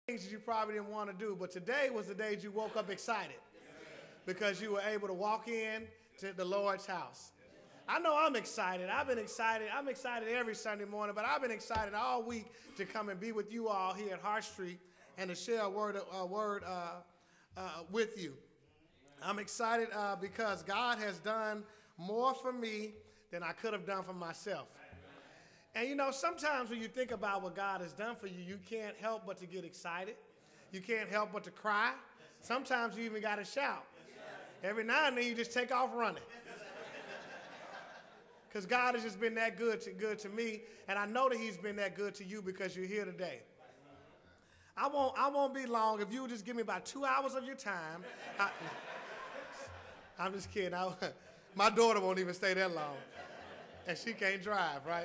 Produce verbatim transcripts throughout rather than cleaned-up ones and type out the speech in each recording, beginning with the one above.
things that you probably didn't want to do, but today was the day that you woke up excited because you were able to walk in to the Lord's house. I know I'm excited. I've been excited. I'm excited every Sunday morning, but I've been excited all week to come and be with you all here at Hart Street and to share a word, a word uh, uh, with you. I'm excited uh, because God has done more for me than I could have done for myself. And you know, sometimes when you think about what God has done for you, you can't help but to get excited. You can't help but to cry. Sometimes you even got to shout. Every now and then you just take off running. Because God has just been that good to, good to me, and I know that he's been that good to you because you're here today. I won't, I won't be long. If you would just give me about two hours of your time. I, I'm just kidding. I, my daughter won't even stay that long, and she can't drive, right?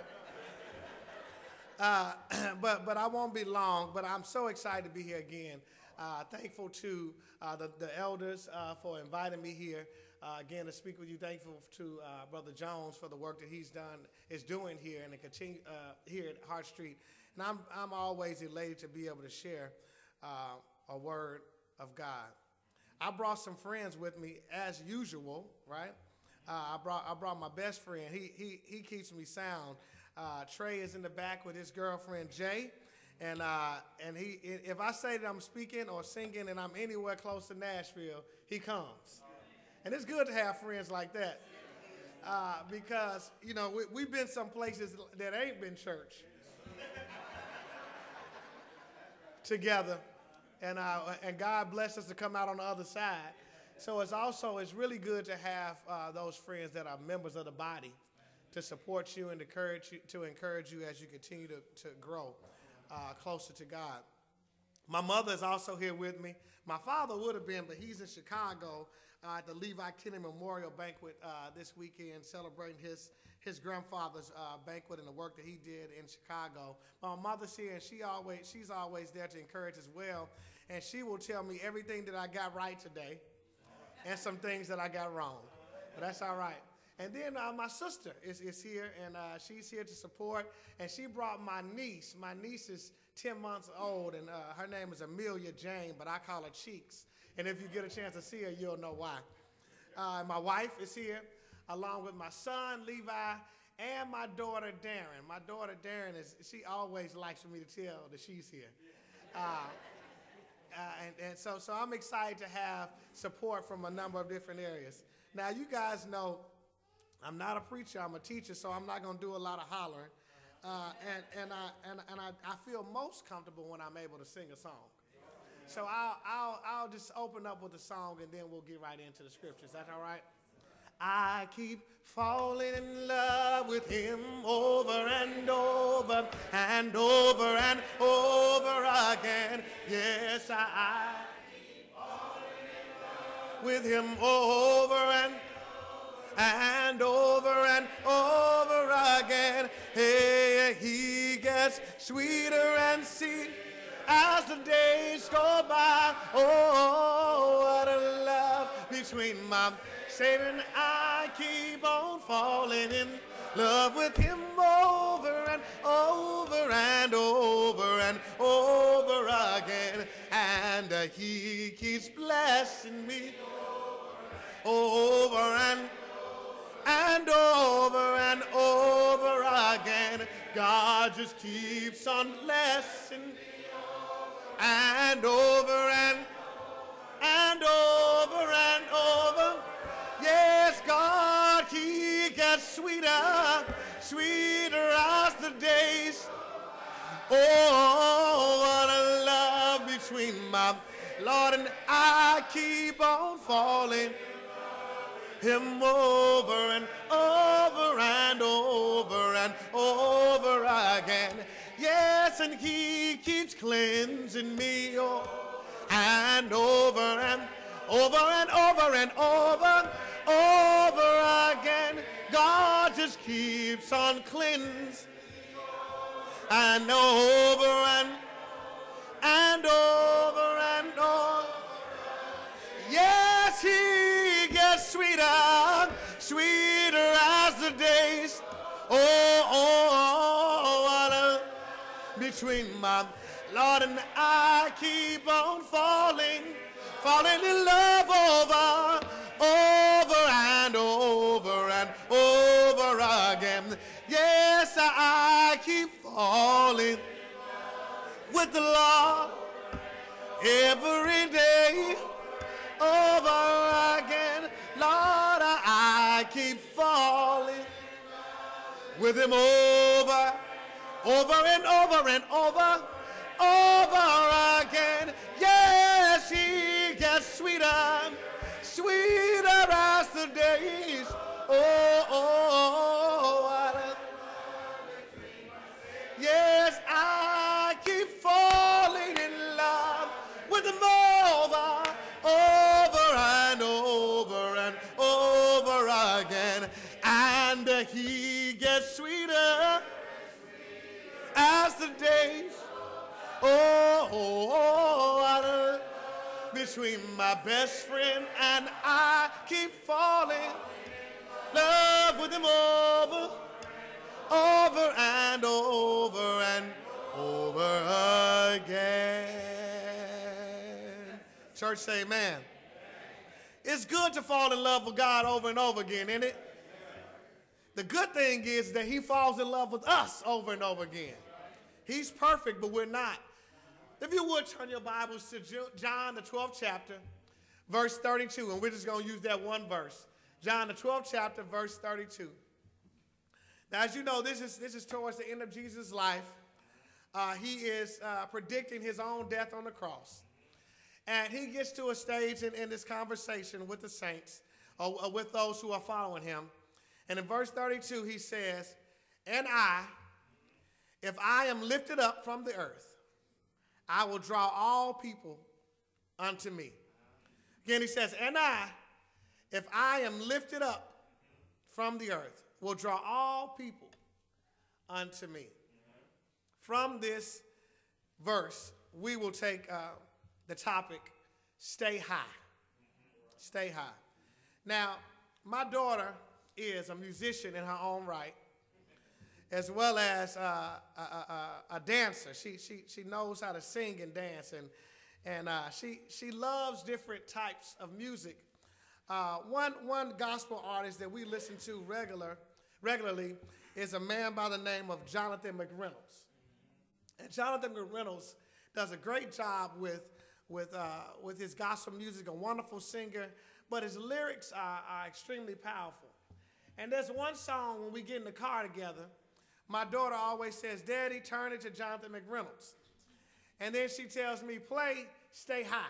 Uh, but but I won't be long, but I'm so excited to be here again. Uh, thankful to uh, the, the elders uh, for inviting me here uh, again to speak with you. Thankful to uh, Brother Jones for the work that he's done, is doing here and to continue uh, here at Hart Street. And I'm, I'm always elated to be able to share uh, a word of God. I brought some friends with me as usual, right? Uh, I brought I brought my best friend. He, he, he keeps me sound. Uh, Trey is in the back with his girlfriend, Jay. And uh, and he, if I say that I'm speaking or singing and I'm anywhere close to Nashville, he comes. And it's good to have friends like that uh, because, you know, we, we've been some places that ain't been church together. And, uh, and God blessed us to come out on the other side. So it's also, it's really good to have uh, those friends that are members of the body to support you and encourage you, to encourage you as you continue to, to grow uh, closer to God. My mother is also here with me. My father would have been, but he's in Chicago uh, at the Levi Kenny Memorial Banquet uh, this weekend, celebrating his his grandfather's uh, banquet and the work that he did in Chicago. My mother's here, and she always she's always there to encourage as well. And she will tell me everything that I got right today, and some things that I got wrong. But that's all right. And then uh, my sister is, is here, and uh, she's here to support. And she brought my niece. My niece is ten months old, and uh, her name is Amelia Jane, but I call her Cheeks. And if you get a chance to see her, you'll know why. Uh, my wife is here, along with my son, Levi, and my daughter, Darren. My daughter, Darren, is she always likes for me to tell that she's here. Uh, uh, and and so, so I'm excited to have support from a number of different areas. Now, you guys know, I'm not a preacher, I'm a teacher, so I'm not going to do a lot of hollering. Uh, and and, I, and, and I, I feel most comfortable when I'm able to sing a song. So I'll, I'll, I'll just open up with a song, and then we'll get right into the scriptures. Is that all right? I keep falling in love with him over and over and over and over again. Yes, I, I keep falling in love with him over and and over and over again. Hey, he gets sweeter and sweeter as the days go by. Oh, what a love between my Savior and I. Keep on falling in love with him over and over and over and over again. And uh, he keeps blessing me over and and over and over again. God just keeps on blessing and over and and over and over. Yes, God, he gets sweeter, sweeter as the days. Oh, what a love between my Lord and I. Keep on falling him over and over and over and over again. Yes, and he keeps cleansing me oh, and over and over and over and over, over again. God just keeps on cleansing and over and and over and over. Yes, he gets sweeter, sweeter as the days. Oh, oh, oh, what a between my Lord and I. Keep keep on falling, falling in love over, over and over and over again. Yes, I keep falling with the Lord every day, over again. Lord, I keep falling with him over, over and over and over, over again. Yes, he gets sweeter, sweeter as the days. Oh, oh, oh, I, yes, I keep falling in love with him over, over and over and over again. And he gets sweeter as the days. Oh, oh, oh, I, between my best friend and I keep falling in love with him over, over and over and over again. Church say amen. It's good to fall in love with God over and over again, isn't it? The good thing is that he falls in love with us over and over again. He's perfect, but we're not. If you would, turn your Bibles to John, the twelfth chapter, verse thirty-two, and we're just going to use that one verse. John, the twelfth chapter, verse thirty-two. Now, as you know, this is, this is towards the end of Jesus' life. Uh, he is uh, predicting his own death on the cross. And he gets to a stage in, in this conversation with the saints, or, or with those who are following him. And in verse thirty-two, he says, and I, if I am lifted up from the earth, I will draw all people unto me. Again, he says, and I, if I am lifted up from the earth, will draw all people unto me. From this verse, we will take uh, the topic, stay high. Stay high. Now, my daughter is a musician in her own right, as well as uh, a, a, a dancer. She, she, she knows how to sing and dance, and, and uh, she, she loves different types of music. Uh, one, one gospel artist that we listen to regular, regularly is a man by the name of Jonathan McReynolds. And Jonathan McReynolds does a great job with, with, uh, with his gospel music, a wonderful singer, but his lyrics are, are extremely powerful. And there's one song when we get in the car together, my daughter always says, Daddy, turn it to Jonathan McReynolds. And then she tells me, play Stay High.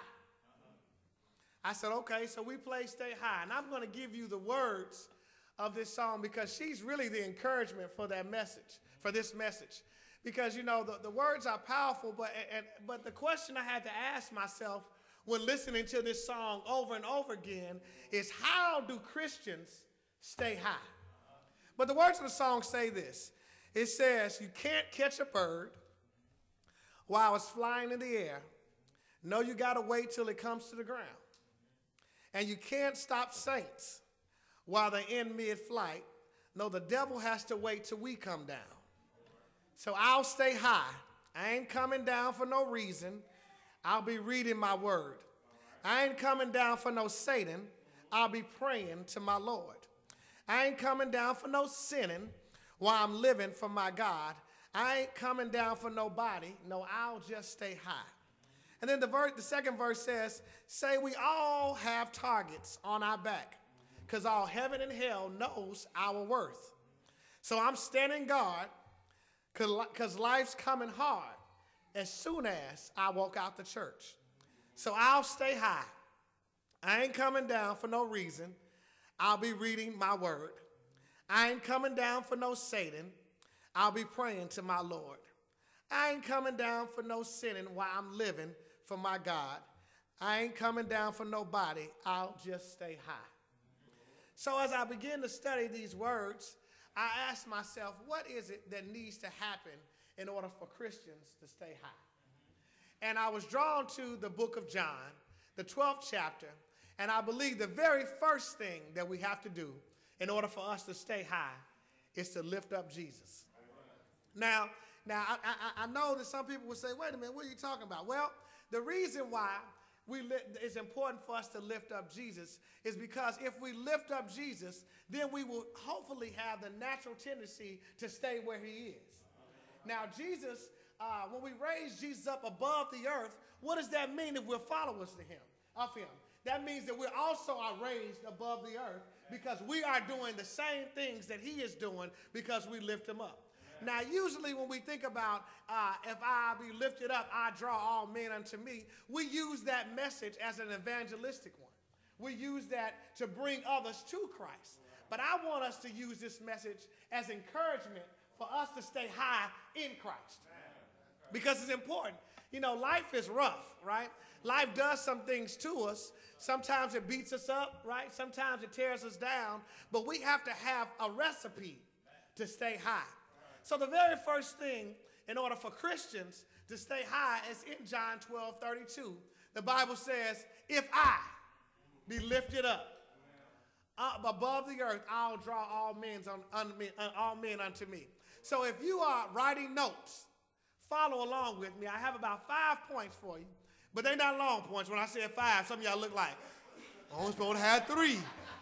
I said, okay, so we play Stay High. And I'm going to give you the words of this song because she's really the encouragement for that message, for this message. Because, you know, the, the words are powerful, but, and, but the question I had to ask myself when listening to this song over and over again is, how do Christians stay high? But the words of the song say this. It says, you can't catch a bird while it's flying in the air. No, you got to wait till it comes to the ground. And you can't stop saints while they're in mid-flight. No, the devil has to wait till we come down. So I'll stay high. I ain't coming down for no reason. I'll be reading my word. I ain't coming down for no Satan. I'll be praying to my Lord. I ain't coming down for no sinning while I'm living for my God. I ain't coming down for nobody. No, I'll just stay high. And then the, verse, the second verse says, say we all have targets on our back because all heaven and hell knows our worth. So I'm standing guard because life's coming hard as soon as I walk out the church. So I'll stay high. I ain't coming down for no reason. I'll be reading my word. I ain't coming down for no Satan. I'll be praying to my Lord. I ain't coming down for no sinning while I'm living for my God. I ain't coming down for nobody. I'll just stay high. So as I begin to study these words, I ask myself, what is it that needs to happen in order for Christians to stay high? And I was drawn to the book of John, the twelfth chapter, and I believe the very first thing that we have to do in order for us to stay high is to lift up Jesus. Now, now I, I, I know that some people will say, wait a minute, what are you talking about? Well, the reason why we li- it's important for us to lift up Jesus is because if we lift up Jesus, then we will hopefully have the natural tendency to stay where he is. Now, Jesus, uh, when we raise Jesus up above the earth, what does that mean if we're followers to him, of him? That means that we also are raised above the earth because we are doing the same things that he is doing because we lift him up. Now, usually when we think about uh, if I be lifted up, I draw all men unto me, we use that message as an evangelistic one. We use that to bring others to Christ. But I want us to use this message as encouragement for us to stay high in Christ. Because it's important. You know, life is rough, right? Life does some things to us. Sometimes it beats us up, right? Sometimes it tears us down. But we have to have a recipe to stay high. So the very first thing in order for Christians to stay high is in John twelve thirty-two. The Bible says, if I be lifted up uh, above the earth, I'll draw all men, on, un, uh, all men unto me. So if you are writing notes, follow along with me. I have about five points for you, but they're not long points. When I said five, some of y'all look like, I was supposed to have three.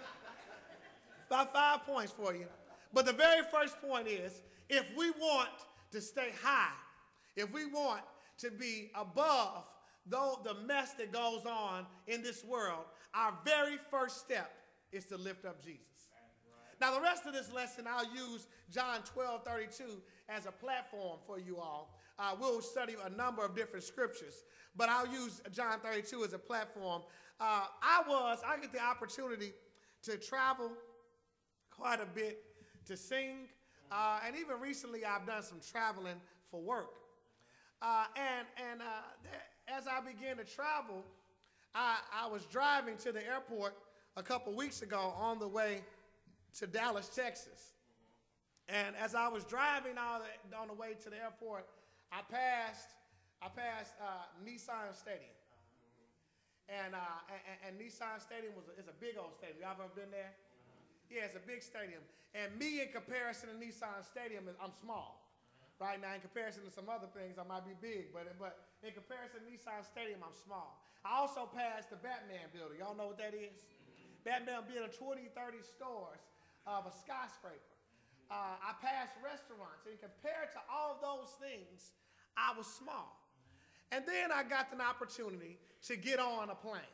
About five points for you. But the very first point is, if we want to stay high, if we want to be above though the mess that goes on in this world, our very first step is to lift up Jesus. Now, the rest of this lesson, I'll use John twelve thirty-two as a platform for you all. Uh, we'll study a number of different scriptures, but I'll use John thirty-two as a platform. Uh, I was, I get the opportunity to travel quite a bit, to sing, uh, and even recently I've done some traveling for work. Uh, and and uh, as I began to travel, I, I was driving to the airport a couple weeks ago on the way to Dallas, Texas. And as I was driving on the, on the way to the airport, I passed I passed uh, Nissan Stadium. And, uh, and, and Nissan Stadium was a, is a big old stadium. Y'all ever been there? Yeah, it's a big stadium. And me, in comparison to Nissan Stadium, I'm small. Right now, in comparison to some other things, I might be big. But, but in comparison to Nissan Stadium, I'm small. I also passed the Batman building. Y'all know what that is? Batman building, twenty, thirty stores of a skyscraper. Uh, I passed restaurants. And compared to all those things, I was small. And then I got an opportunity to get on a plane.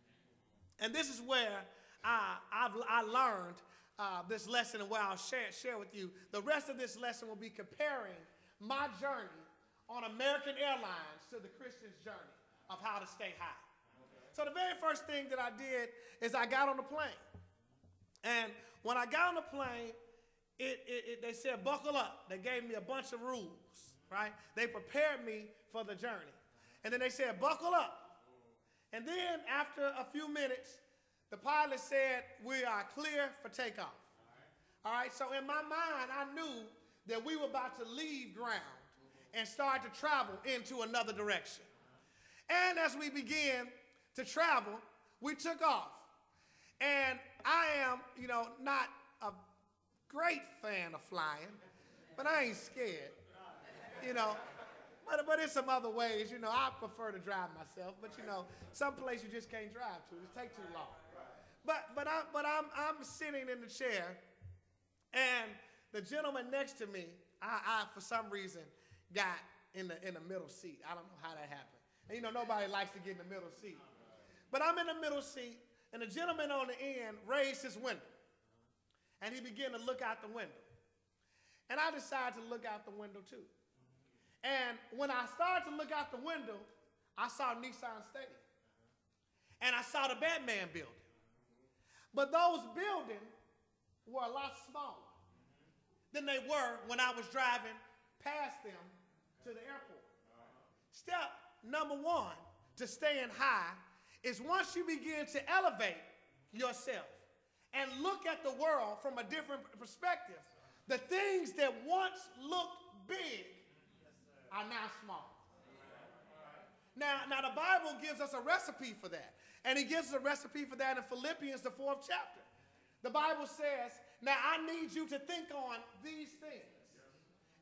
And this is where I, I've, I learned uh, this lesson and where I'll share, share with you. The rest of this lesson will be comparing my journey on American Airlines to the Christian's journey of how to stay high. So the very first thing that I did is I got on the plane. And when I got on the plane, it, it, it, they said, buckle up. They gave me a bunch of rules, right? They prepared me for the journey. And then they said, buckle up. And then after a few minutes, the pilot said, we are clear for takeoff. All right, so in my mind, I knew that we were about to leave ground and start to travel into another direction. And as we began to travel, we took off. And I am, you know, not a great fan of flying, but I ain't scared, you know. But, but in some other ways, you know, I prefer to drive myself. But, you know, some place you just can't drive to. It takes too long. But, but, I, but I'm, I'm sitting in the chair, and the gentleman next to me, I, I for some reason, got in the, in the middle seat. I don't know how that happened. And, you know, nobody likes to get in the middle seat. But I'm in the middle seat, and the gentleman on the end raised his window. And he began to look out the window. And I decided to look out the window, too. And when I started to look out the window, I saw Nissan Stadium. And I saw the Batman building. But those buildings were a lot smaller than they were when I was driving past them to the airport. Step number one to staying high is once you begin to elevate yourself and look at the world from a different perspective, the things that once looked big are now small. Now, now the Bible gives us a recipe for that. And he gives us a recipe for that in Philippians, the fourth chapter. The Bible says, now I need you to think on these things.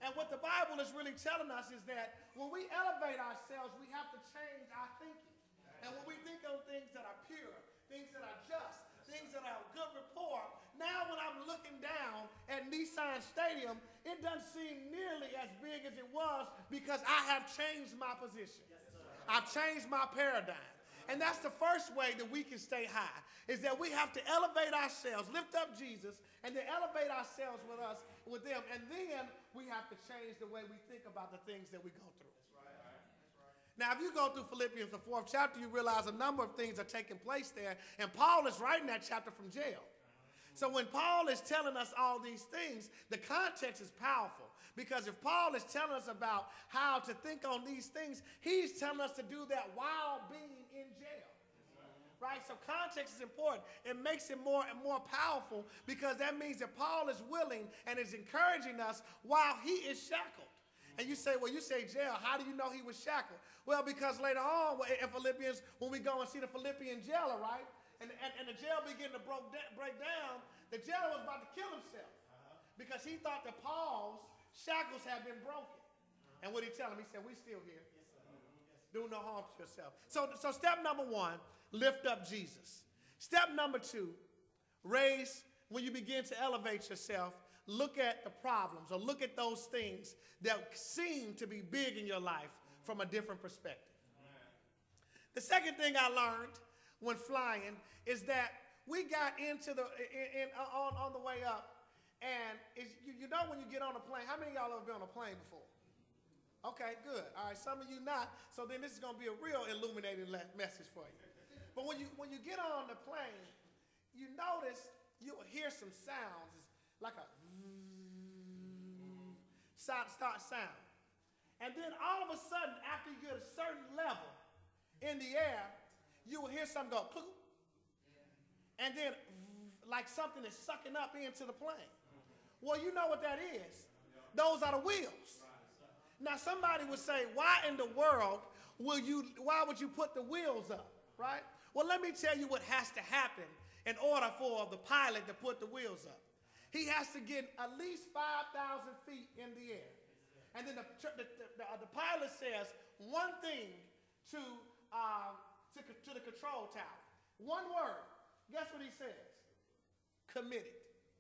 And what the Bible is really telling us is that when we elevate ourselves, we have to change our thinking. And when we think on things that are pure, things that are just, things that are good rapport, now when I'm looking down at Nissan Stadium, it doesn't seem nearly as big as it was because I have changed my position. I've changed my paradigm. And that's the first way that we can stay high, is that we have to elevate ourselves, lift up Jesus, and then elevate ourselves with us, with them. And then we have to change the way we think about the things that we go through. That's right. That's right. Now, if you go through Philippians, the fourth chapter, you realize a number of things are taking place there. And Paul is writing that chapter from jail. So when Paul is telling us all these things, the context is powerful. Because if Paul is telling us about how to think on these things, he's telling us to do that while being in jail. Right? So context is important. It makes it more and more powerful because that means that Paul is willing and is encouraging us while he is shackled. And you say, well, you say jail. How do you know he was shackled? Well, because later on in Philippians, when we go and see the Philippian jailer, right? And, and, and the jail began to broke da- break down, the jailer was about to kill himself because he thought that Paul's shackles had been broken. And what did he tell him? He said, we still here. Do no harm to yourself. So, so step number one, lift up Jesus. Step number two, raise, when you begin to elevate yourself, look at the problems or look at those things that seem to be big in your life from a different perspective. The second thing I learned when flying is that we got into the, in, in, on, on the way up, and it's, you, you know when you get on a plane, how many of y'all ever been on a plane before? Okay, good. All right, some of you not. So then this is going to be a real illuminating le- message for you. But when you when you get on the plane, you notice you will hear some sounds. It's like a start, start sound. And then all of a sudden, after you get a certain level in the air, you will hear something go, poof, and then like something is sucking up into the plane. Well, you know what that is. Those are the wheels. Now, somebody would say, why in the world will you, why would you put the wheels up, right? Well, let me tell you what has to happen in order for the pilot to put the wheels up. He has to get at least five thousand feet in the air. And then the, the, the, the pilot says one thing to, uh, to, to the control tower. One word. Guess what he says? Committed.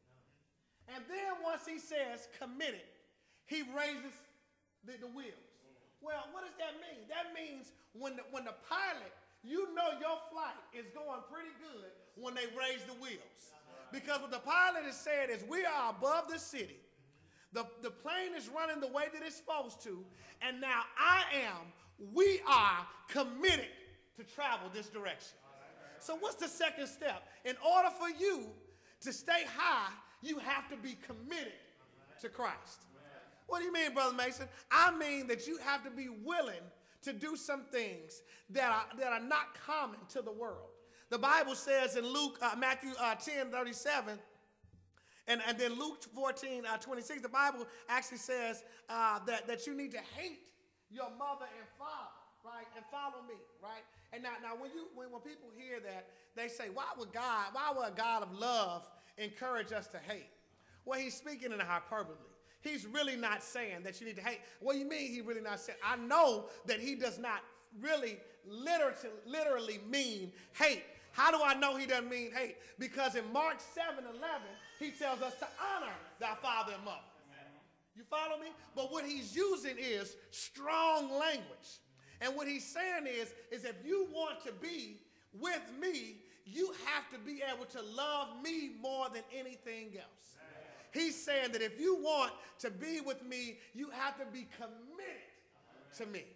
And then once he says committed, he raises the, the wheels. Well, what does that mean? That means when the, when the pilot, you know your flight is going pretty good when they raise the wheels. Because what the pilot is saying is we are above the city. The, the plane is running the way that it's supposed to. And now I am, we are committed to travel this direction. So what's the second step? In order for you to stay high, you have to be committed to Christ. What do you mean, Brother Mason? I mean that you have to be willing to do some things that are, that are not common to the world. The Bible says in Luke, uh, Matthew uh, ten thirty-seven, and, and then Luke fourteen twenty-six, the Bible actually says uh, that, that you need to hate your mother and father, right, and follow me, right? And now, now when, you, when, when people hear that, they say, why would God, why would a God of love encourage us to hate? Well, he's speaking in a hyperbole. He's really not saying that you need to hate. What do you mean he really not saying? I know that he does not really literally, literally mean hate. How do I know he doesn't mean hate? Because in Mark seven eleven, he tells us to honor thy father and mother. You follow me? But what he's using is strong language. And what he's saying is, is if you want to be with me, you have to be able to love me more than anything else. He's saying that if you want to be with me, you have to be committed to me.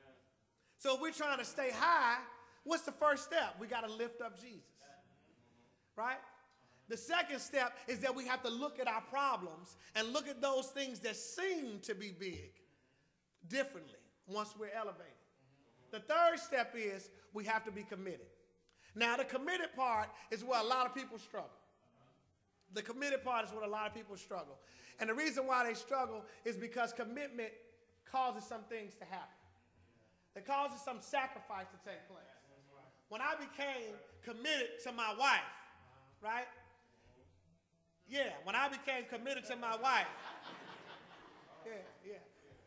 So if we're trying to stay high, what's the first step? We got to lift up Jesus, right? The second step is that we have to look at our problems and look at those things that seem to be big differently once we're elevated. The third step is we have to be committed. Now, the committed part is where a lot of people struggle. The committed part is what a lot of people struggle. And the reason why they struggle is because commitment causes some things to happen. It causes some sacrifice to take place. When I became committed to my wife, right? Yeah, when I became committed to my wife, Yeah, yeah.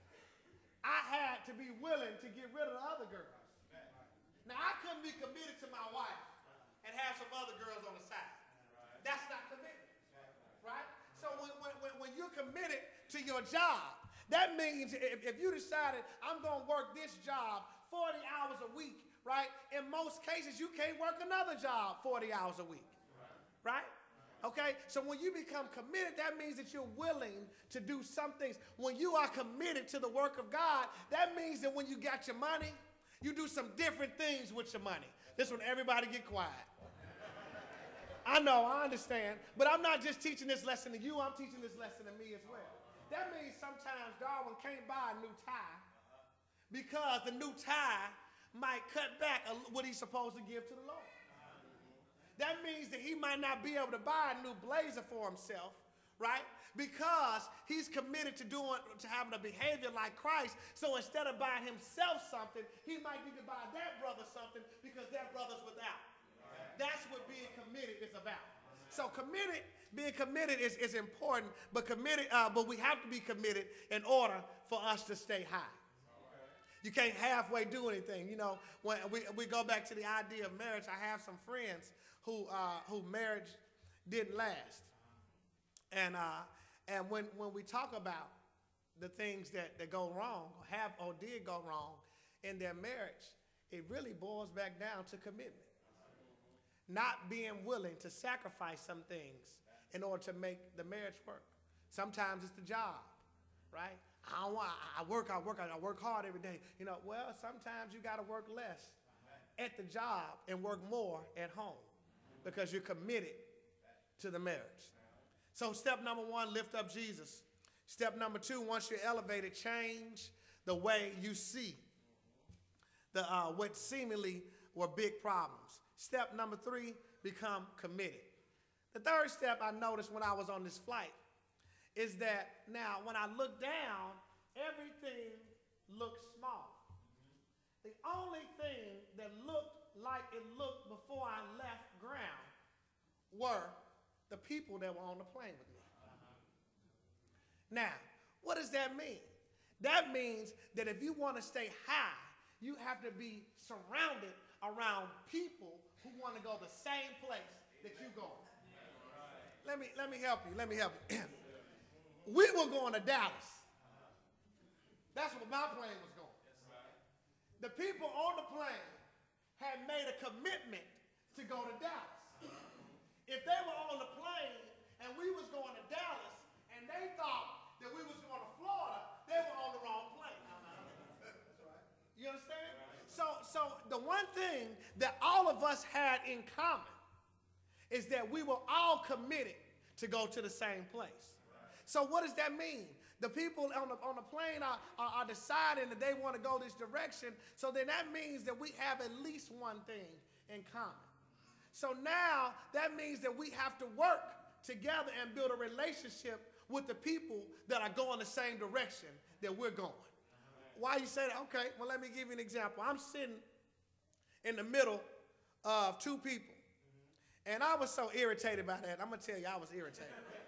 I had to be willing to get rid of the other girls. Now, I couldn't be committed to my wife and have some other girls on the side. That's not commitment, right? So when, when, when you're committed to your job, that means if, if you decided I'm going to work this job forty hours a week, right? In most cases, you can't work another job forty hours a week, right? Okay, so when you become committed, that means that you're willing to do some things. When you are committed to the work of God, that means that when you got your money, you do some different things with your money. This one, everybody get quiet. I know, I understand, but I'm not just teaching this lesson to you, I'm teaching this lesson to me as well. That means sometimes Darwin can't buy a new tie because the new tie might cut back what he's supposed to give to the Lord. That means that he might not be able to buy a new blazer for himself, right? Because he's committed to doing, to having a behavior like Christ. So instead of buying himself something, he might need to buy that brother something because that brother's without. That's what being committed is about. So committed, being committed is, is important, but committed, uh, but we have to be committed in order for us to stay high. You can't halfway do anything. You know, when we, we go back to the idea of marriage, I have some friends who uh, who marriage didn't last. And uh, and when, when we talk about the things that, that go wrong, or have or did go wrong in their marriage, it really boils back down to commitment. Not being willing to sacrifice some things in order to make the marriage work. Sometimes it's the job, right? I don't want, I work, I work, I work hard every day. You know, well, sometimes you got to work less at the job and work more at home because you're committed to the marriage. So step number one, lift up Jesus. Step number two, once you're elevated, change the way you see the uh, what seemingly were big problems. Step number three, become committed. The third step I noticed when I was on this flight is that now when I look down, everything looks small. The only thing that looked like it looked before I left ground were the people that were on the plane with me. Now, what does that mean? That means that if you want to stay high, you have to be surrounded around people who want to go the same place that you go. Let me, let me help you. Let me help you. We were going to Dallas. That's where my plane was going. The people on the plane had made a commitment to go to Dallas. If they were on the plane and we was going to Dallas and they thought that we was going to Florida, they were on the wrong plane. You understand? So, so the one thing that all of us had in common is that we were all committed to go to the same place. So what does that mean? The people on the, on the plane are, are, are deciding that they want to go this direction. So then that means that we have at least one thing in common. So now that means that we have to work together and build a relationship with the people that are going the same direction that we're going. Why you say that? Okay, well, let me give you an example. I'm sitting in the middle of two people, and I was so irritated by that. I'm going to tell you, I was irritated.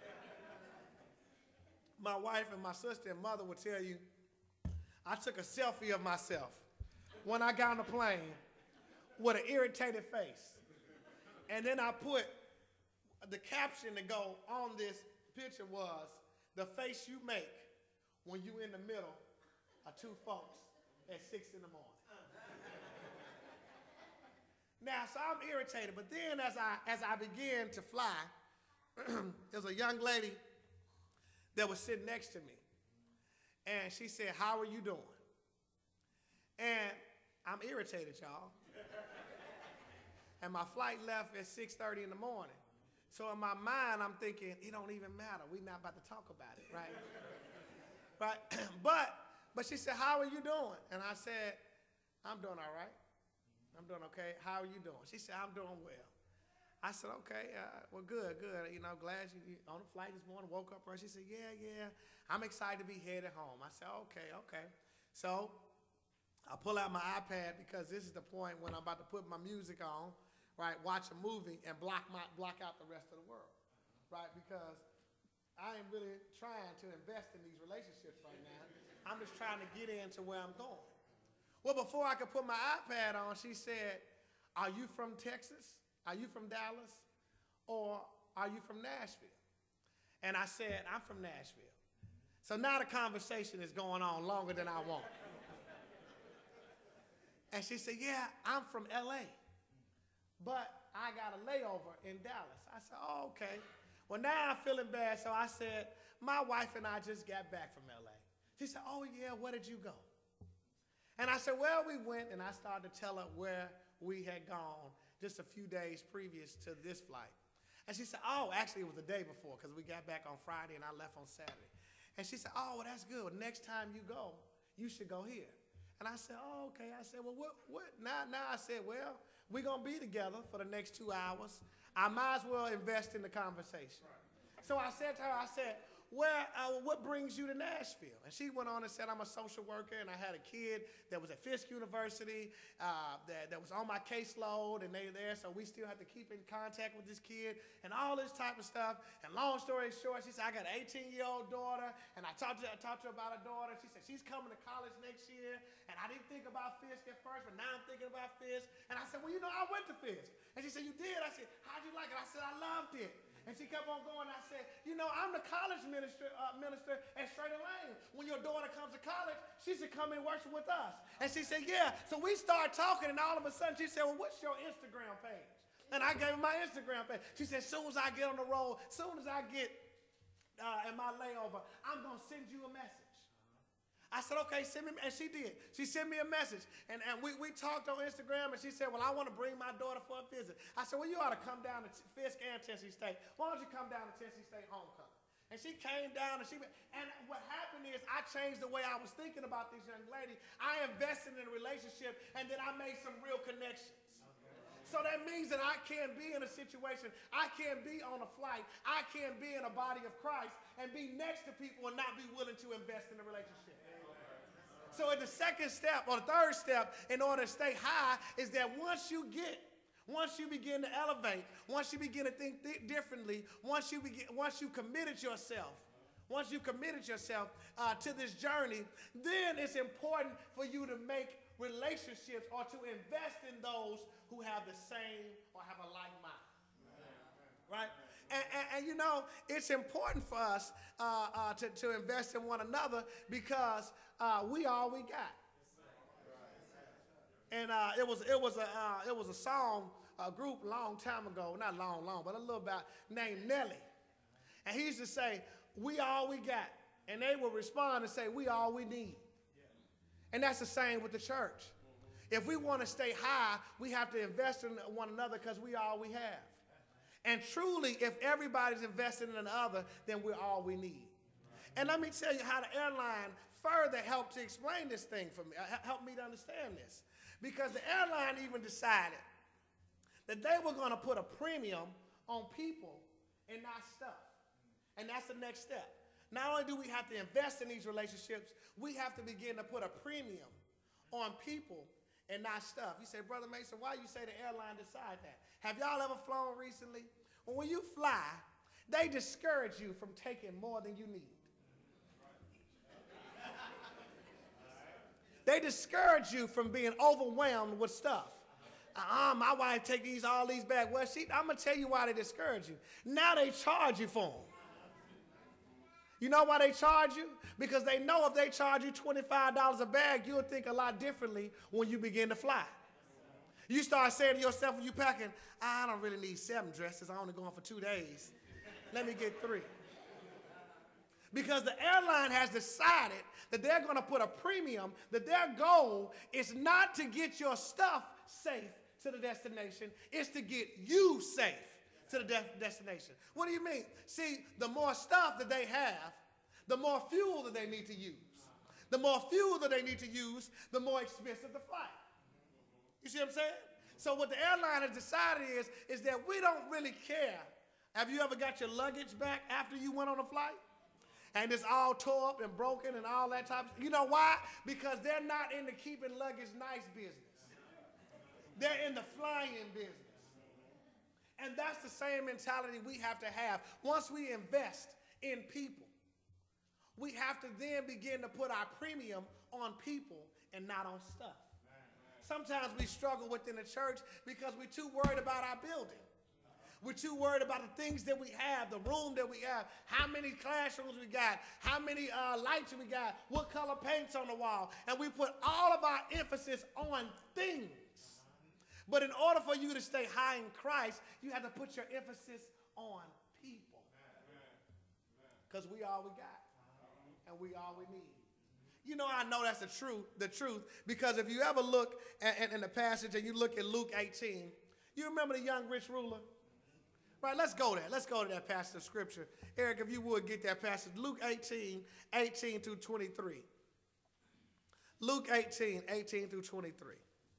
My wife and my sister and mother would tell you, I took a selfie of myself when I got on the plane with an irritated face. And then I put the caption to go on this picture was, the face you make when you in the middle of two folks at six in the morning. Now, so I'm irritated, but then as I, as I began to fly, there's a young lady that was sitting next to me. And she said, how are you doing? And I'm irritated, y'all. And my flight left at six thirty in the morning. So in my mind, I'm thinking, it don't even matter. We're not about to talk about it, right? Right? But, but she said, how are you doing? And I said, I'm doing all right. I'm doing okay. How are you doing? She said, I'm doing well. I said, okay, uh, well, good, good. You know, glad you, you on the flight this morning, woke up early. She said, yeah, yeah, I'm excited to be headed home. I said, okay, okay. So I pull out my iPad because this is the point when I'm about to put my music on, right, watch a movie and block, my, block out the rest of the world, right, because I ain't really trying to invest in these relationships right now. I'm just trying to get into where I'm going. Well, before I could put my iPad on, she said, are you from Texas? Are you from Dallas? Or are you from Nashville? And I said, I'm from Nashville. So now the conversation is going on longer than I want. And she said, yeah, I'm from L A, but I got a layover in Dallas. I said, oh, okay. Well, now I'm feeling bad, so I said, my wife and I just got back from L A. She said, oh, yeah, where did you go? And I said, well, we went, and I started to tell her where we had gone just a few days previous to this flight. And she said, oh, actually, it was the day before, because we got back on Friday, and I left on Saturday. And she said, oh, well, that's good. Next time you go, you should go here. And I said, oh, okay. I said, well, what, what? Now, now I said, well, we're going to be together for the next two hours. I might as well invest in the conversation. Right. So I said to her, I said, where, uh, what brings you to Nashville? And she went on and said, I'm a social worker, and I had a kid that was at Fisk University uh, that, that was on my caseload, and they were there, so we still have to keep in contact with this kid, and all this type of stuff. And long story short, she said, I got an eighteen-year-old daughter, and I talked to, I talked to her about her daughter. She said, she's coming to college next year, and I didn't think about Fisk at first, but now I'm thinking about Fisk. And I said, well, you know, I went to Fisk. And she said, you did? I said, how'd you like it? I said, I loved it. And she kept on going. I said, you know, I'm the college minister uh, minister at Schrader Lane. When your daughter comes to college, she should come and worship with us. And she said, yeah. So we started talking, and all of a sudden she said, well, what's your Instagram page? And I gave her my Instagram page. She said, as soon as I get on the road, as soon as I get uh, in my layover, I'm going to send you a message. I said, okay, send me, and she did. She sent me a message, and, and we, we talked on Instagram, and she said, well, I want to bring my daughter for a visit. I said, well, you ought to come down to Fisk and Tennessee State. Why don't you come down to Tennessee State homecoming? And she came down, and she, and what happened is I changed the way I was thinking about this young lady. I invested in a relationship, and then I made some real connections. So that means that I can be in a situation, I can be on a flight, I can be in a body of Christ and be next to people and not be willing to invest in a relationship. So at the second step or the third step in order to stay high is that once you get, once you begin to elevate, once you begin to think th- differently, once you begin, once you committed yourself, once you committed yourself uh, to this journey, then it's important for you to make relationships or to invest in those who have the same or have a like mind, right? And, and, and you know, it's important for us uh, uh, to, to invest in one another because uh, we all we got. And uh, it was it was a uh, it was a song, a group long time ago, not long, long, but a little about named Nelly, and he used to say, "We all we got," and they would respond and say, "We all we need." And that's the same with the church. If we want to stay high, we have to invest in one another because we all we have. And truly, if everybody's investing in another, then we're all we need. And let me tell you how the airline further helped to explain this thing for me, helped me to understand this. Because the airline even decided that they were going to put a premium on people and not stuff. And that's the next step. Not only do we have to invest in these relationships, we have to begin to put a premium on people and not stuff. You say, Brother Mason, why you say the airline decide that? Have y'all ever flown recently? Well, when you fly, they discourage you from taking more than you need. They discourage you from being overwhelmed with stuff. Uh-uh, my wife take these all these back. Well, she, I'm going to tell you why they discourage you. Now they charge you for them. You know why they charge you? Because they know if they charge you twenty-five dollars a bag, you'll think a lot differently when you begin to fly. You start saying to yourself when you're packing, I don't really need seven dresses. I'm only going for two days. Let me get three. Because the airline has decided that they're going to put a premium, that their goal is not to get your stuff safe to the destination, it's to get you safe to the de- destination. What do you mean? See, the more stuff that they have, the more fuel that they need to use. The more fuel that they need to use, the more expensive the flight. You see what I'm saying? So what the airline has decided is, is that we don't really care. Have you ever got your luggage back after you went on a flight? And it's all tore up and broken and all that type of stuff. You know why? Because they're not into keeping luggage nice business. They're in the flying business. And that's the same mentality we have to have. Once we invest in people. We have to then begin to put our premium on people and not on stuff. Sometimes we struggle within the church because we're too worried about our building. We're too worried about the things that we have, the room that we have, how many classrooms we got, how many uh, lights we got, what color paint's on the wall. And we put all of our emphasis on things. But in order for you to stay high in Christ, you have to put your emphasis on people. Because we all we got. And we all we need. You know, I know that's the truth, the truth, because if you ever look at, at, in the passage and you look at Luke eighteen, you remember the young rich ruler? Right, let's go there. Let's go to that passage of scripture. Eric, if you would get that passage. Luke eighteen, eighteen through twenty-three. Luke eighteen, eighteen through twenty-three.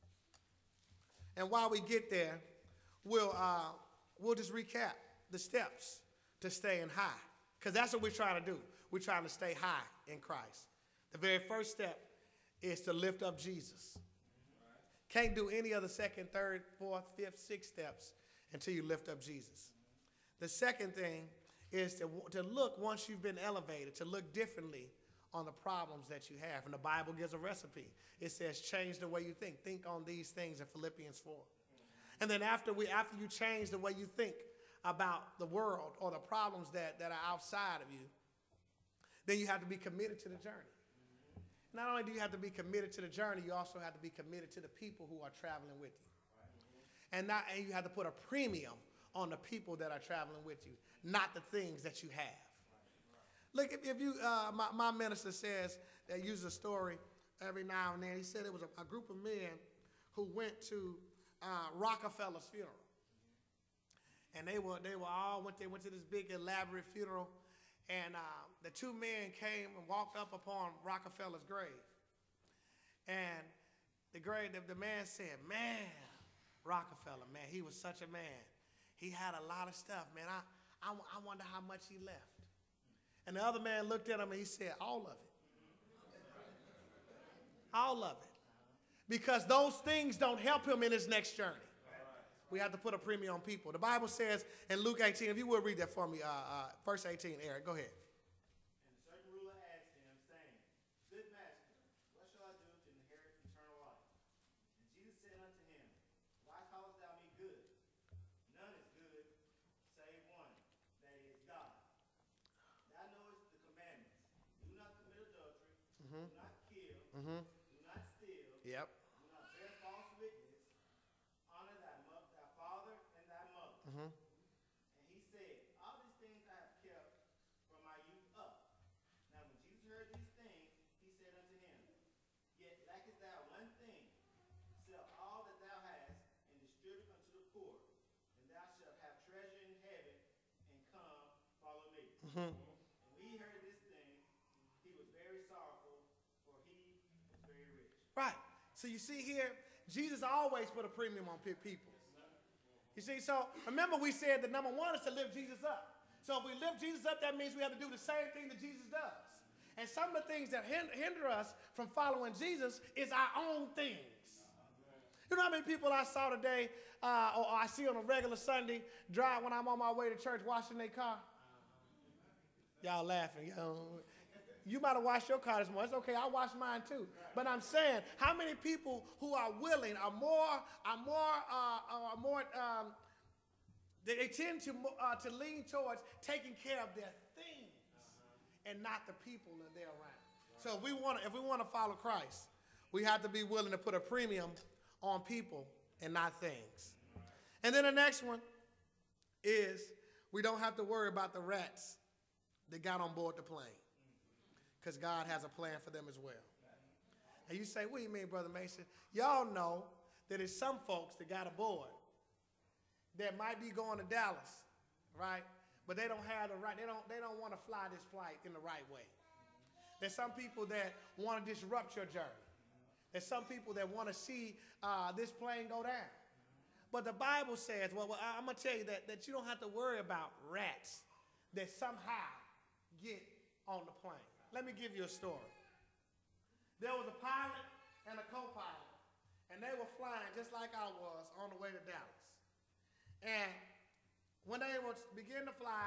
And while we get there, we'll, uh, we'll just recap the steps to staying high. Because that's what we're trying to do. We're trying to stay high in Christ. The very first step is to lift up Jesus. Can't do any other second, third, fourth, fifth, sixth steps until you lift up Jesus. The second thing is to, to look, once you've been elevated, to look differently on the problems that you have. And the Bible gives a recipe. It says, change the way you think. Think on these things in Philippians four. And then after, we, after you change the way you think about the world or the problems that, that are outside of you, then you have to be committed to the journey. Not only do you have to be committed to the journey, you also have to be committed to the people who are traveling with you. And, not, and you have to put a premium on the people that are traveling with you, not the things that you have. Look, if, if you, uh, my, my minister says, that uses a story every now and then. He said it was a, a group of men who went to uh, Rockefeller's funeral. And they were, they were all, went, they went to this big elaborate funeral. And uh, the two men came and walked up upon Rockefeller's grave. And the grave, the, the man said, man, Rockefeller, man, he was such a man. He had a lot of stuff, man. I, I, I wonder how much he left. And the other man looked at him and he said, all of it. All of it. Because those things don't help him in his next journey. We have to put a premium on people. The Bible says in Luke eighteen, if you would read that for me, uh, uh, verse eighteen, Eric, go ahead. And a certain ruler asked him, saying, Good master, what shall I do to inherit eternal life? And Jesus said unto him, Why callest thou me good? None is good, save one, that is God. Thou knowest the commandments. Do not commit adultery, mm-hmm. do not kill, mm-hmm. do not steal, yep. do not bear false witness, honor thy mother, thy father and thy mother. Mm-hmm. And he said, All these things I have kept from my youth up. Now when Jesus heard these things, he said unto him, Yet lackest thou one thing. Sell all that thou hast, and distribute unto the poor, and thou shalt have treasure in heaven, and come, follow me. Mm-hmm. And when he heard this thing, he was very sorrowful, for he was very rich. Right. So you see here, Jesus always put a premium on people. You see, so remember we said that number one is to lift Jesus up. So if we lift Jesus up, that means we have to do the same thing that Jesus does. And some of the things that hinder us from following Jesus is our own things. You know how many people I saw today, uh, or I see on a regular Sunday, drive when I'm on my way to church washing their car? Y'all laughing. Y'all. You might have washed your car this morning. It's okay, I washed mine too. But I'm saying, how many people who are willing are more, are more, uh, are more, um, they, they tend to uh, to lean towards taking care of their things and not the people that they're around. So if we want to, if we want to follow Christ, we have to be willing to put a premium on people and not things. And then the next one is we don't have to worry about the rats that got on board the plane, because God has a plan for them as well. And you say, what do you mean, Brother Mason? Y'all know that there's some folks that got aboard that might be going to Dallas, right? But they don't have the right, they don't, they don't want to fly this flight in the right way. There's some people that want to disrupt your journey. There's some people that want to see uh, this plane go down. But the Bible says, well, well I'm going to tell you that, that you don't have to worry about rats that somehow get on the plane. Let me give you a story. There was a pilot and a co-pilot, and they were flying just like I was on the way to Dallas. And when they were beginning to fly,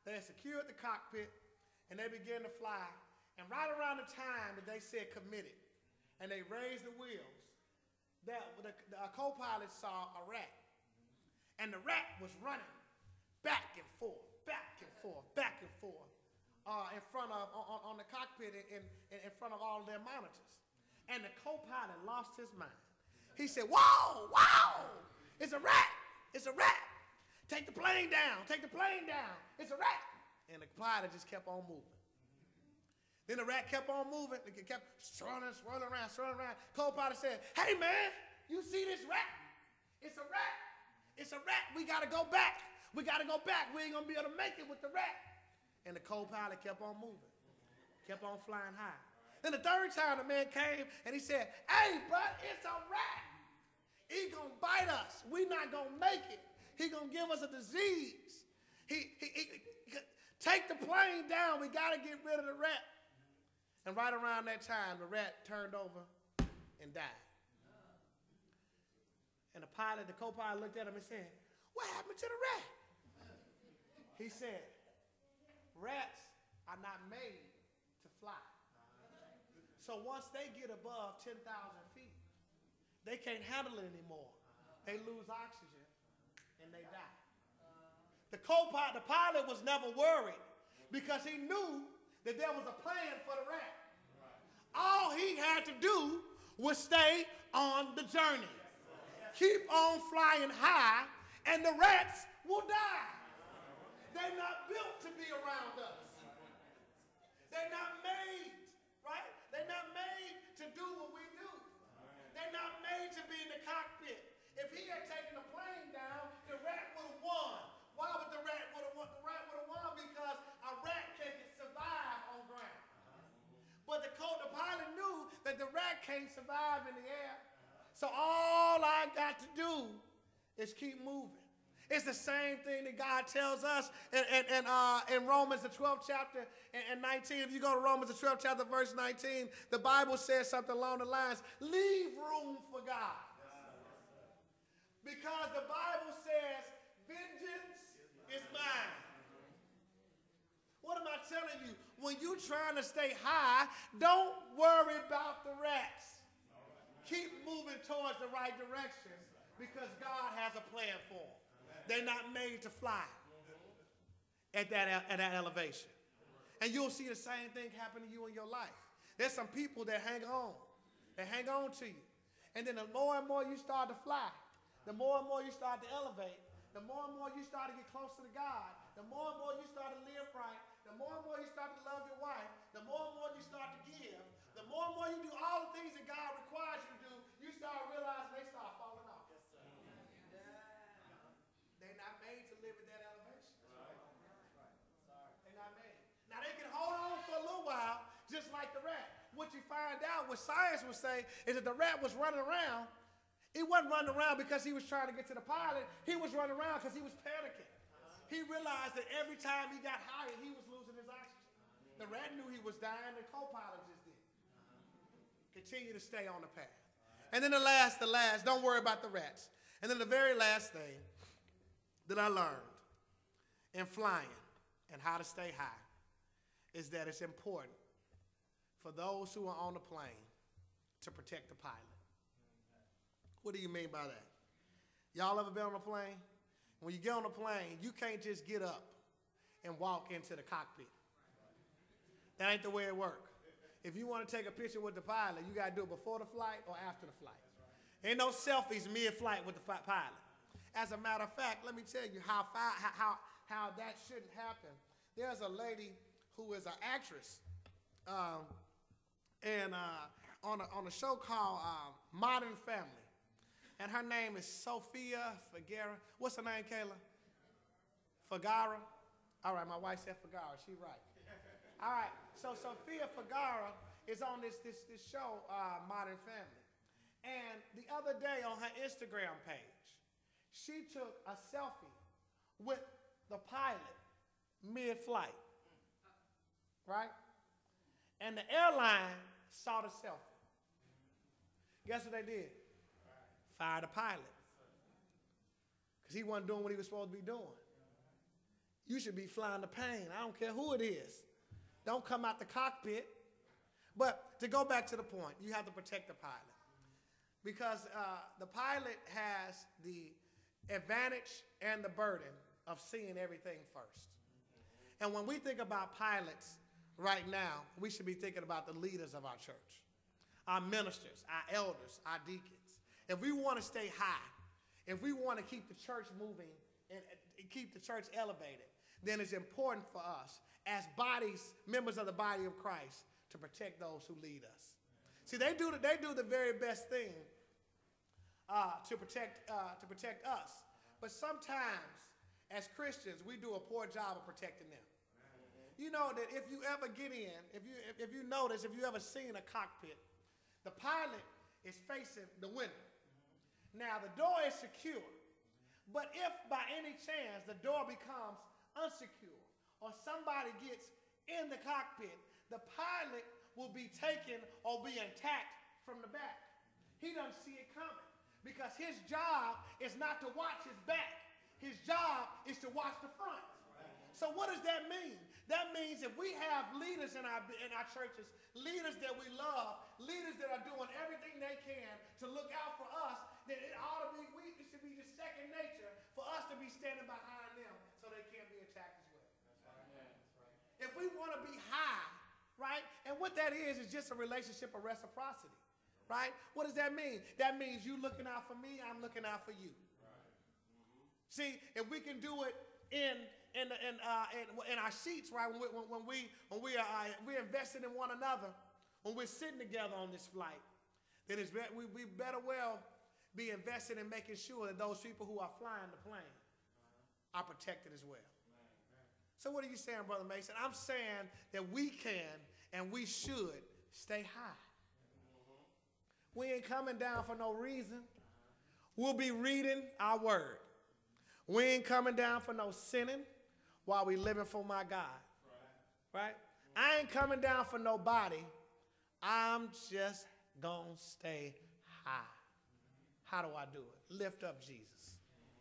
they had secured the cockpit, and they began to fly. And right around the time that they said committed, and they raised the wheels, that the, the co-pilot saw a rat. And the rat was running back and forth, back and forth, back and forth uh, in front of, on, on the cockpit in, in, in front of all their monitors. And the co-pilot lost his mind. He said, whoa, whoa, it's a rat, it's a rat. Take the plane down, take the plane down, it's a rat. And the pilot just kept on moving. Then the rat kept on moving. It kept swirling, swirling around, swirling around. Co-pilot said, hey, man, you see this rat? It's a rat. It's a rat. We got to go back. We got to go back. We ain't going to be able to make it with the rat. And the co-pilot kept on moving, kept on flying high. Then the third time the man came and he said, hey, bud, it's a rat. He going to bite us. We not going to make it. He going to give us a disease. He, he, he, he, take the plane down. We got to get rid of the rat. And right around that time, the rat turned over and died. And the pilot, the co-pilot looked at him and said, what happened to the rat? He said, rats are not made to fly. So once they get above ten thousand feet, they can't handle it anymore. They lose oxygen and they die. The co-pilot, the pilot was never worried because he knew that there was a plan for the rat. All he had to do was stay on the journey. Keep on flying high, and the rats will die. They're not built to be around us. They're not made, right? They're not made to do what we do. They're not made to be in the cockpit. If he had taken the plane down, the rat would have won. Why would the rat would have won? The rat would have won because a rat can't survive on ground. But the, co- the pilot knew that the rat can't survive in the air. So all I got to do is keep moving. It's the same thing that God tells us in, in, in, uh, in Romans, the twelfth chapter and, and nineteen. If you go to Romans, the twelfth chapter, verse nineteen, the Bible says something along the lines, leave room for God. Because the Bible says, vengeance is mine. What am I telling you? When you're trying to stay high, don't worry about the rats. Keep moving towards the right direction because God has a plan for them. They're not made to fly at that, at that elevation. And you'll see the same thing happen to you in your life. There's some people that hang on. They hang on to you. And then the more and more you start to fly, the more and more you start to elevate, the more and more you start to get closer to God, the more and more you start to live right, the more and more you start to love your wife, the more and more you start to give, the more and more you do all the things that God requires you to do, you start realizing they start falling off. Yes, sir. They're not made to live at that elevation. Right. They're not made. Now they can hold on for a little while, just like the rat. What you find out, what science would say, is that the rat was running around. He wasn't running around because he was trying to get to the pilot. He was running around because he was panicking. He realized that every time he got higher, he was losing his oxygen. The rat knew he was dying. The co-pilot just did. Continue to stay on the path. And then the last, the last, don't worry about the rats. And then the very last thing that I learned in flying and how to stay high is that it's important for those who are on the plane to protect the pilot. What do you mean by that? Y'all ever been on a plane? When you get on a plane, you can't just get up and walk into the cockpit. That ain't the way it works. If you want to take a picture with the pilot, you got to do it before the flight or after the flight. Ain't no selfies mid-flight with the pilot. As a matter of fact, let me tell you how, how, how that shouldn't happen. There's a lady who is an actress um, and uh, on, a, on a show called uh, Modern Family. And her name is Sofia Vergara. What's her name, Kayla? Vergara? All right, my wife said Vergara. She right. All right, so Sofia Vergara is on this, this, this show, uh, Modern Family. And the other day on her Instagram page, she took a selfie with the pilot mid-flight, right? And the airline saw the selfie. Guess what they did? Fire the pilot. Because he wasn't doing what he was supposed to be doing. you should be flying the plane. I don't care who it is. Don't come out the cockpit. But to go back to the point, you have to protect the pilot. Because uh, the pilot has the advantage and the burden of seeing everything first. And when we think about pilots right now, we should be thinking about the leaders of our church, our ministers, our elders, our deacons. If we want to stay high, if we want to keep the church moving and keep the church elevated, then it's important for us as bodies, members of the body of Christ, to protect those who lead us. See, they do the, they do the very best thing uh, to protect uh, to protect us. But sometimes, as Christians, we do a poor job of protecting them. You know that if you ever get in, if you if, if you notice, if you ever seen a cockpit, the pilot is facing the window. Now the door is secure, but if by any chance the door becomes unsecure or somebody gets in the cockpit, the pilot will be taken or be attacked from the back. He doesn't see it coming because his job is not to watch his back. His job is to watch the front. So what does that mean? That means if we have leaders in our, in our churches, leaders that we love, leaders that are doing everything they can to look out for us, then it ought to be, we, it should be just second nature for us to be standing behind them so they can't be attacked as well. That's right. If we want to be high, right? And what that is is just a relationship of reciprocity, right? What does that mean? That means you looking out for me, I'm looking out for you. Right. Mm-hmm. See, if we can do it in in in, uh, in, in our seats, right? When we when, when we when we are uh, we're invested in one another, when we're sitting together on this flight, then it's be, we we better well be invested in making sure that those people who are flying the plane uh-huh. are protected as well. So what are you saying, Brother Mason? I'm saying that we can and we should stay high. We ain't coming down for no reason. We'll be reading our word. We ain't coming down for no sinning while we living for my God. Right? I ain't coming down for nobody. I'm just gonna stay high. How do I do it? Lift up Jesus.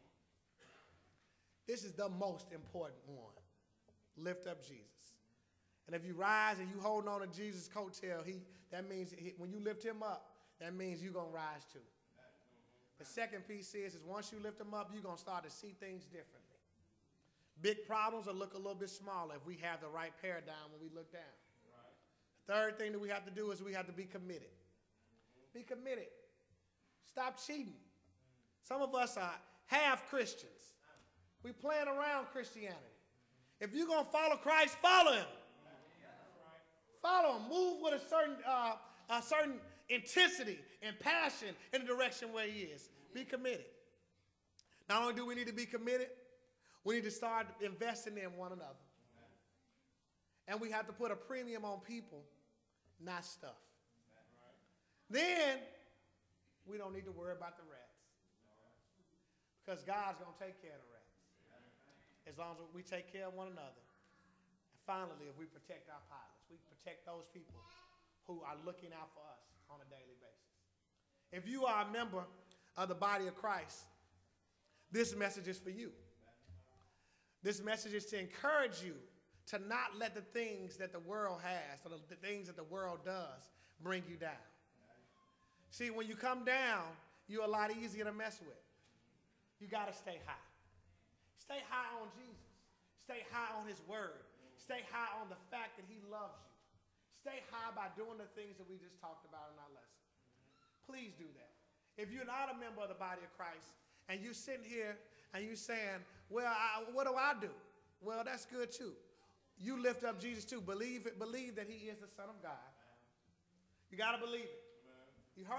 This is the most important one. Lift up Jesus. And if you rise and you hold on to Jesus' coattail, he, that means he, when you lift him up, that means you're going to rise too. The second piece is, is once you lift him up, you're going to start to see things differently. Big problems will look a little bit smaller if we have the right paradigm when we look down. Right. The third thing that we have to do is we have to be committed. Be committed. Stop cheating. Some of us are half Christians. We playing around Christianity. If you're going to follow Christ, follow him. Follow him. Move with a certain, uh, a certain intensity and passion in the direction where he is. Be committed. Not only do we need to be committed, we need to start investing in one another. And we have to put a premium on people, not stuff. Then we don't need to worry about the rats. Because God's going to take care of the rats. As long as we take care of one another. And finally, if we protect our pilots, we protect those people who are looking out for us on a daily basis. If you are a member of the body of Christ, this message is for you. This message is to encourage you to not let the things that the world has, or the things that the world does, bring you down. See, when you come down, you're a lot easier to mess with. You got to stay high. Stay high on Jesus. Stay high on his word. Stay high on the fact that he loves you. Stay high by doing the things that we just talked about in our lesson. Please do that. If you're not a member of the body of Christ and you're sitting here and you're saying, well, I, what do I do? Well, that's good too. You lift up Jesus too. Believe it. Believe that he is the Son of God. You got to believe it.